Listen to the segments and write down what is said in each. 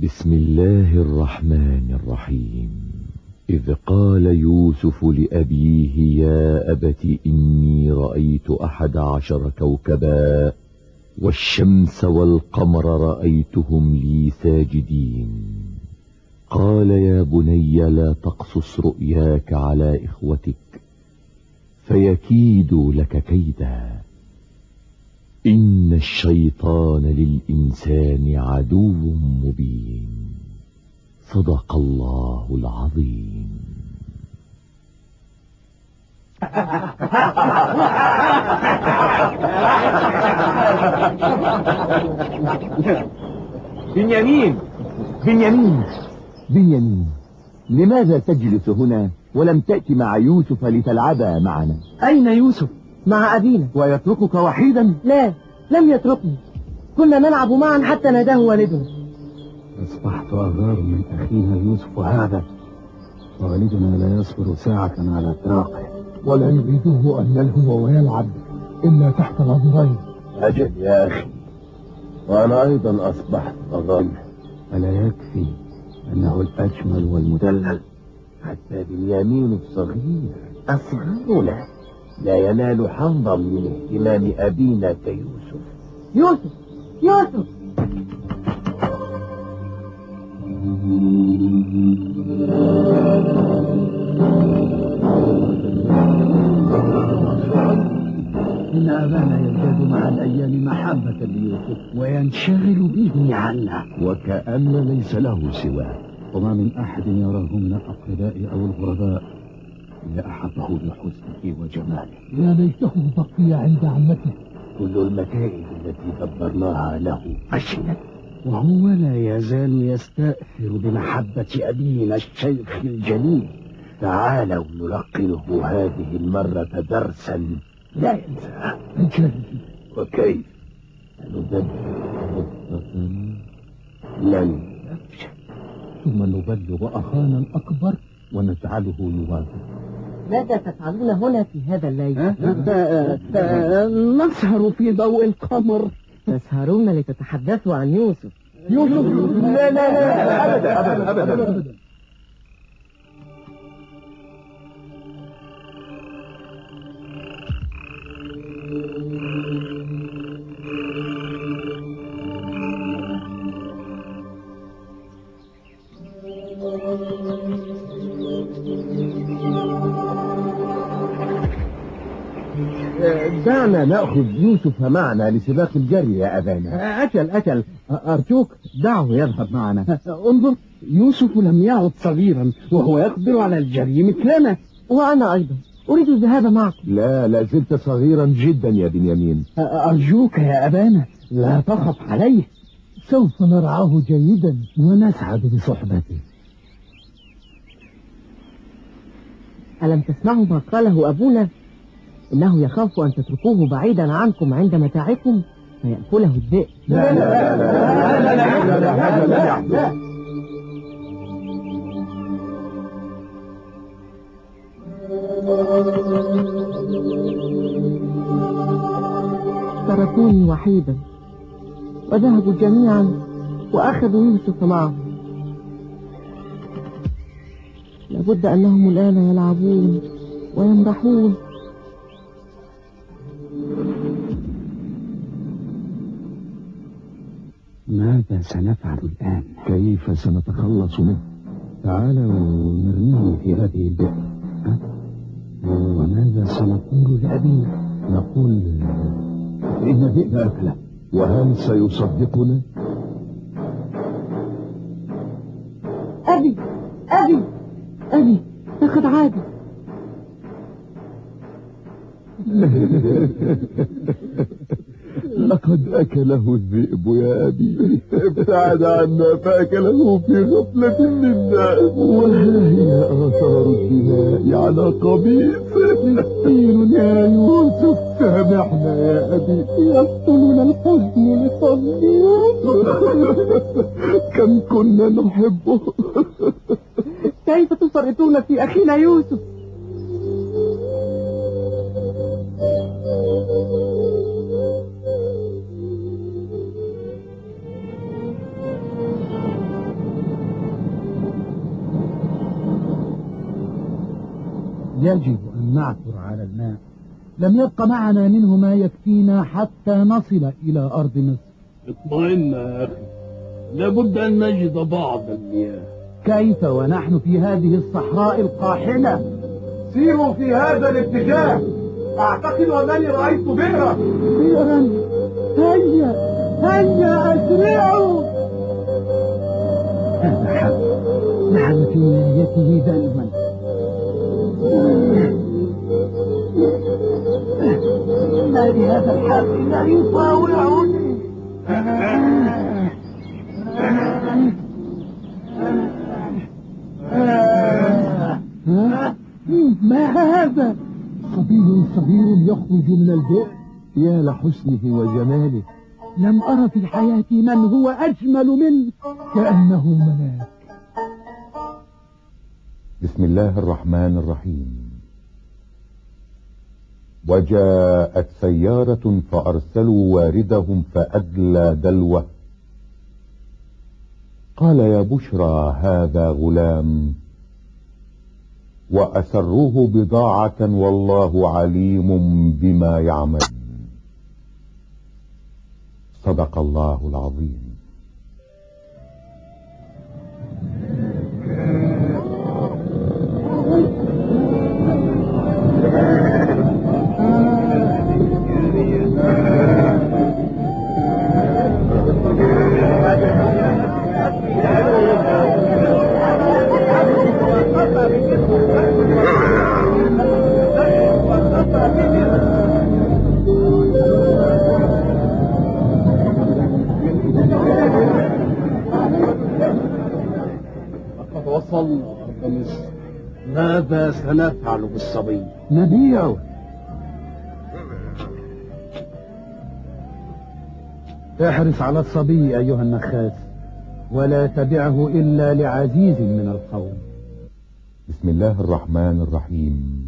بسم الله الرحمن الرحيم. إذ قال يوسف لأبيه يا أبت إني رأيت 11 كوكبا والشمس والقمر رأيتهم لي ساجدين. قال يا بني لا تقصص رؤياك على إخوتك فيكيدوا لك كيدا إن الشيطان للإنسان عدو مبين. صدق الله العظيم. بنيامين بنيامين بنيامين، لماذا تجلس هنا ولم تأتي مع يوسف لتلعبا معنا؟ أين يوسف؟ مع أبينا. ويتركك وحيدا؟ لا، لم يتركني، كنا نلعب معا حتى ناداه والدنا. أصبحت أغار من أخينا يوسف هذا، والدنا لا يصبر ساعة على فراقه، ولا يريده أن يلهو ويلعب إلا تحت نظرين. أجل يا أخي، وأنا أيضا أصبحت أغار. ألا يكفي أنه الأجمل والمدلل؟ حتى بنيامين الصغير لا ينال حظا من اهتمام أبينا كيوسف. يوسف يوسف إن أبانا يزداد مع الأيام محبة ليوسف وينشغل به عنا، وكأن ليس له سواه، وما من أحد يراه من الأقرباء أو الغرباء إلا أحبه لحسنه وجماله. يا ليته بقي عند عمته. كل المكائد التي دبرناها له فشلت، وهو لا يزال يستأثر بمحبة أبينا الشيخ الجليل. تعالوا نلقنه هذه المرة درسا لا ينساه. وكيف ندبر خطة لن نفشل، ثم نبلغ أخانا الأكبر ونجعله يوافق. ماذا تفعلون هنا في هذا الليل؟ نسهر في ضوء القمر. تسهرون لتتحدثوا عن يوسف؟ يوسف لا لا لا أبدا أبدا أبدا, أبدا. دعنا نأخذ يوسف معنا لسباق الجري يا أبانا. أجل أرجوك دعه يذهب معنا. انظر، يوسف لم يعد صغيرا وهو يقدر على الجري مثلنا. وأنا أيضا أريد الذهاب معكم. لا زلت صغيرا جدا يا بنيامين. أرجوك يا أبانا لا تخف عليه، سوف نرعاه جيدا ونسعد بصحبته. ألم تسمعوا ما قاله أبونا؟ إنه يخاف أن تتركوه بعيدا عنكم عند متاعكم فيأكله الذئب. لا لا لا لا لا لا لا لا. تركوني وحيدا وذهبوا جميعا وأخذوا يوسف معهم. لابد أنهم الآن يلعبون ويمرحون. ماذا سنفعل الآن؟ كيف سنتخلص منه؟ تعالوا نرميه في هذه البئر. وماذا سنقول لأبينا؟ نقول إن الذئب أكله. وهل سيصدقنا؟ أبي أبي أبي لقد عاد. لقد أكله الذئب يا أبي. ابتعد عنا فأكله في غفلة منا، وها هي آثار الدماء على قميص. مسكين يا يوسف، سامحنا يا أبي، يقتلنا الحزن لصديق. كم كنا نحبه. كيف تفرطون في أخينا يوسف؟ يجب أن نعثر على الماء. لم يبق معنا منه ما يكفينا حتى نصل إلى أرض مصر. اطمئن يا أخي، لابد أن نجد بعض المياه. كيف ونحن في هذه الصحراء القاحلة؟ سيروا في هذا الاتجاه، أعتقد أنني رأيت بئرا. بئرا؟ هيا هيا أسرعوا. هذا حق، نحن في نهايته دلما. ما لهذا الحق لا يطاوعني. ما هذا؟ صبي صغير يخرج من البئر، يا لحسنه وجماله. لم أرى في حياتي من هو أجمل منه. كأنه ملاك. بسم الله الرحمن الرحيم. وجاءت سيارة فأرسلوا واردهم فأدلى دلوه، قال يا بشرى هذا غلام، وأسروه بضاعة والله عليم بما يعمل. صدق الله العظيم. لقد وصلنا أرض مصر، ماذا سنفعل بالصبي؟ نبيعه. احرص على الصبي أيها النخاس، ولا تبعه إلا لعزيز من القوم. بسم الله الرحمن الرحيم.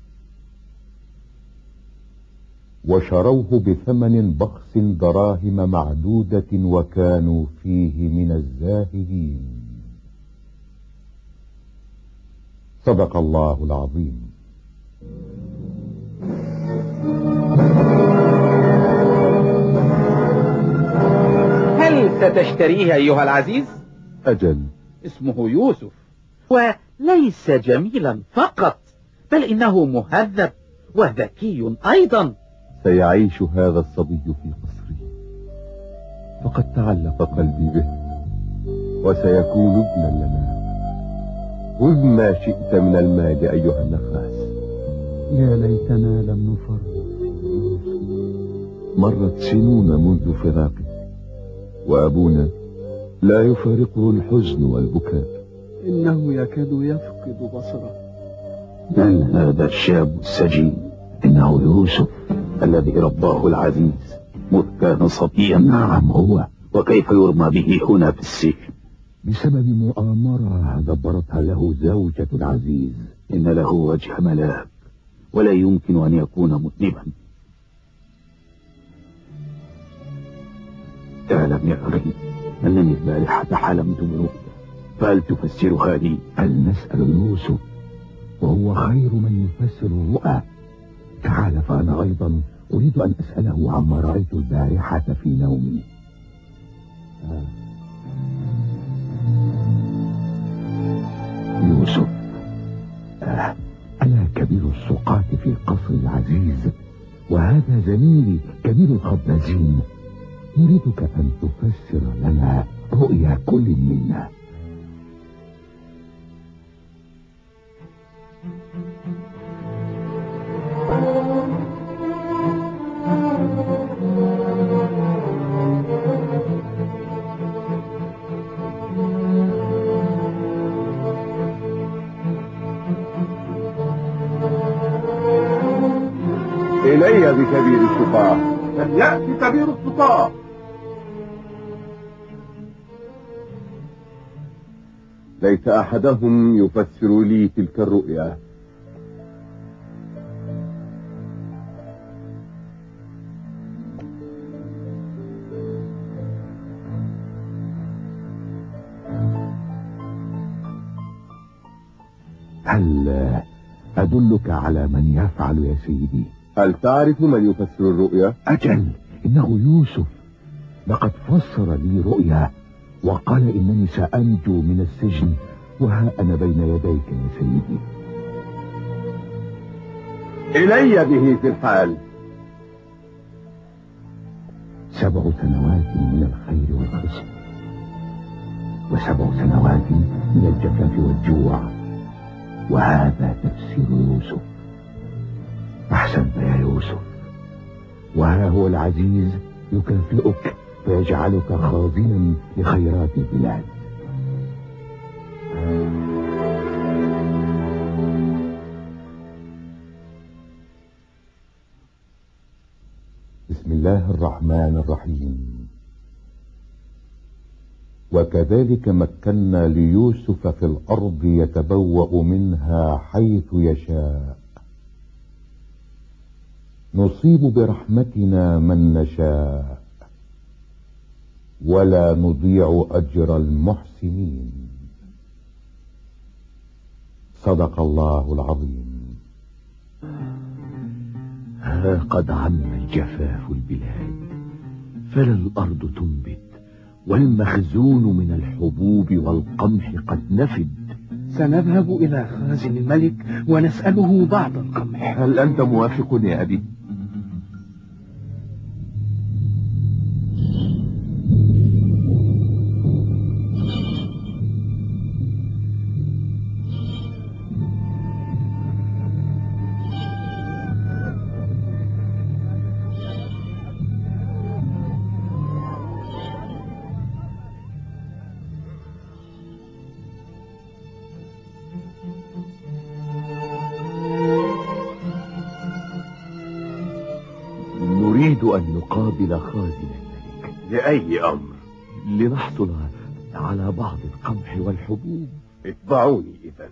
وشروه بثمن بخس دراهم معدودة وكانوا فيه من الزاهدين. صدق الله العظيم. هل ستشتريه أيها العزيز؟ أجل. اسمه يوسف، وليس جميلا فقط، بل إنه مهذب وذكي أيضا. سيعيش هذا الصبي في قصري، فقد تعلق قلبي به، وسيكون ابنا لنا. خذ ما شئت من المال أيها النخاس. يا ليتنا لم نفرط. مرت سنون منذ فراقه، وأبونا لا يفارقه الحزن والبكاء. إنه يكاد يفقد بصره. من هذا الشاب السجين؟ إنه يوسف الذي رباه العزيز مذ كان صبيا. نعم هو. وكيف يرمى به هنا في السجن؟ بسبب مؤامرة دبرتها له زوجة العزيز. إن له وجه ملاك، ولا يمكن أن يكون مذنبا. تعلم يا أخي أنني البارحة حلمت برؤيا، فهل تفسرها لي؟ هل نسأل يوسف وهو خير من يفسر الرؤى؟ تعال، فأنا أيضا أريد أن أسأله عما رأيت البارحة في نومي. يوسف، أنا كبير السقاة في قصر العزيز، وهذا زميلي كبير الخبازين. نريدك أن تفسر لنا رؤيا كل منا. إلي بكبير السقاة. فليأتي كبير السقاة. ليت أحدهم يفسر لي تلك الرؤيا. أدلك على من يفعل يا سيدي. هل تعرف من يفسر الرؤيا؟ أجل، إنه يوسف. لقد فسر لي رؤيا وقال إنني سأنجو من السجن، وها أنا بين يديك يا سيدي. إلي به في الحال. 7 سنوات من الخير والخصب، و7 سنوات من الجفاف والجوع، وهذا تفسير يوسف. أحسنت يا يوسف، وها هو العزيز يكافئك ويجعلك خازنا لخيرات البلاد. بسم الله الرحمن الرحيم. وكذلك مكنا ليوسف في الأرض يتبوأ منها حيث يشاء، نصيب برحمتنا من نشاء، ولا نضيع أجر المحسنين. صدق الله العظيم. ها قد عم الجفاف البلاد، فلا الأرض تنبت، والمخزون من الحبوب والقمح قد نفد. سنذهب إلى خازن الملك ونسأله بعض القمح. هل أنت موافق يا أبي؟ نريد أن نقابل خازن الملك. لأي أمر؟ لنحصل على بعض القمح والحبوب. اتبعوني إذن.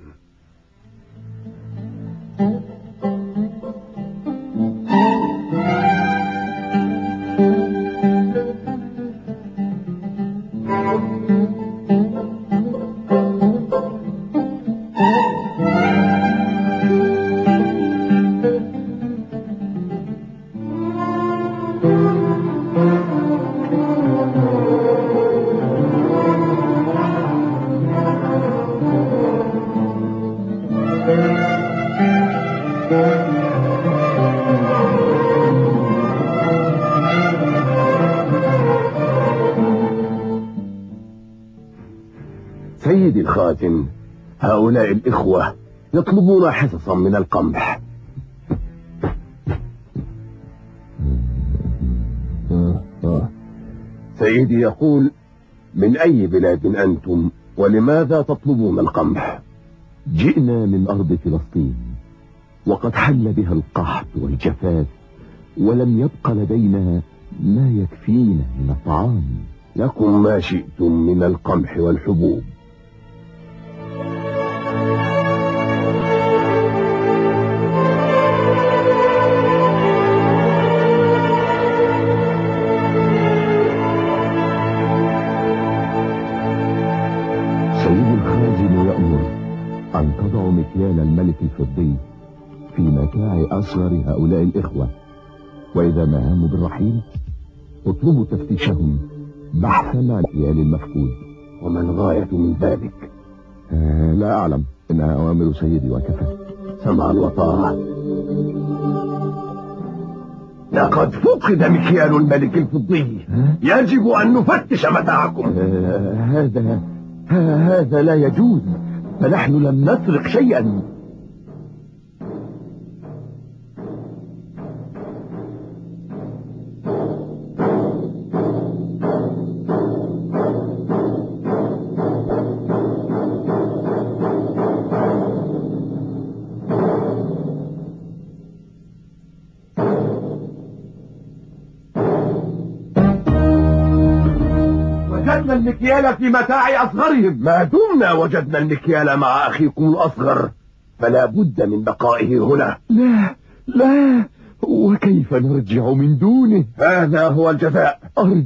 سيدي الخازن، هؤلاء الإخوة يطلبون حصصا من القمح. سيدي يقول: من أي بلاد أنتم ولماذا تطلبون القمح؟ جئنا من أرض فلسطين، وقد حل بها القحط والجفاف، ولم يبق لدينا ما يكفينا من الطعام. لكم ما شئتم من القمح والحبوب. سيد الخازن يأمر أن تضعوا مكيال الملك الفضي في متاع أصغر هؤلاء الإخوة، وإذا ما هاموا بالرحيل اطلبوا تفتيشهم بحثا عن مكيال المفقود. وما الغاية من ذلك؟ لا أعلم، إنها أوامر سيدي وكفى. سمعا وطاعة. لقد فقد مكيال الملك الفضي، يجب أن نفتش متاعكم. هذا لا يجوز، فنحن لم نسرق شيئا. وجدنا المكيال في متاع أصغرهم. ما دمنا وجدنا المكيال مع أخيكم الأصغر فلا بد من بقائه هنا. لا، وكيف نرجع من دونه؟ هذا هو الجزاء.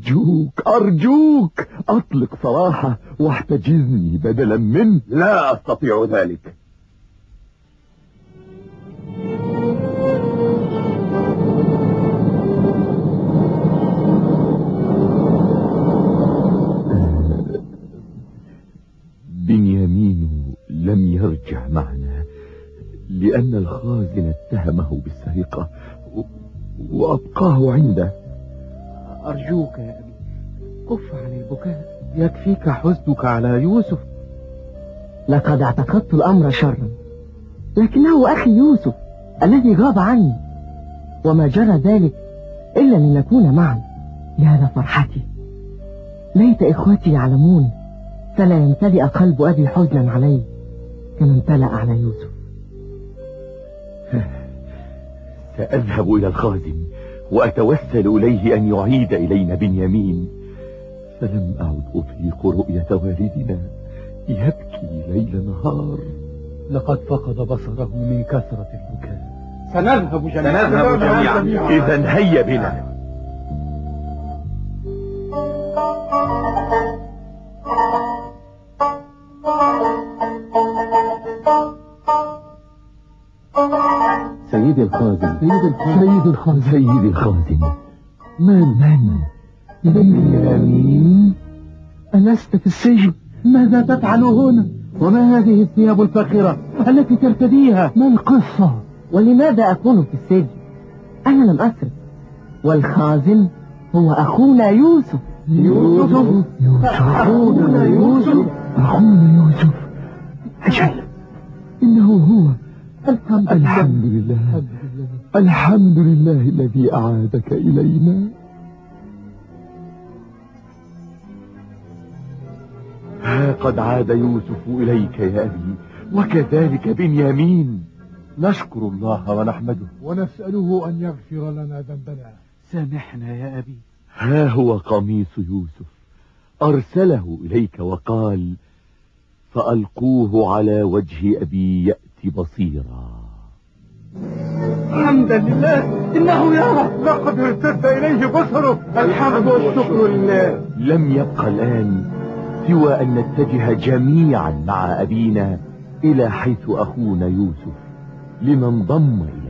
أرجوك أطلق سراحه واحتجزني بدلا منه. لا أستطيع ذلك. لم يرجع معنا لأن الخازن اتهمه بالسرقة وأبقاه عنده. أرجوك يا أبي كف عن البكاء، يكفيك حزنك على يوسف. لقد اعتقدت الأمر شرا، لكنه أخي يوسف الذي غاب عني، وما جرى ذلك إلا لنكون معا. يا لفرحتي، ليت إخوتي يعلمون، فلا يمتلئ قلب أبي حزنا علي كما امتلأ على يوسف. سأذهب إلى الخازن وأتوسل إليه أن يعيد إلينا بنيامين، فلم أعد أطيق رؤية والدنا يبكي ليل نهار. لقد فقد بصره من كثرة البكاء. سنذهب جميعا. إذا هيا بنا. سيدي الخازن، سيدي الخازن، من؟ بنيامين، ألست في السجن؟ ماذا تفعل هنا؟ وما هذه الثياب الفاخرة التي ترتديها؟ ما القصة؟ ولماذا أكون في السجن؟ أنا لم أسرق، والخازن هو أخونا يوسف. أخونا يوسف. أجل، إنه هو. الحمد لله الذي أعادك إلينا. ها قد عاد يوسف إليك يا أبي، وكذلك بنيامين. نشكر الله ونحمده ونسأله أن يغفر لنا ذنبنا. سامحنا يا أبي. ها هو قميص يوسف، أرسله إليك وقال: فألقوه على وجه أبي يأتي بصيرا. حمدا لله، إنه يرى. لقد ارتد إليه بصره. الحمد والشكر لله. لم يبقى الآن سوى أن نتجه جميعا مع أبينا إلى حيث أخونا يوسف لننضم إليه.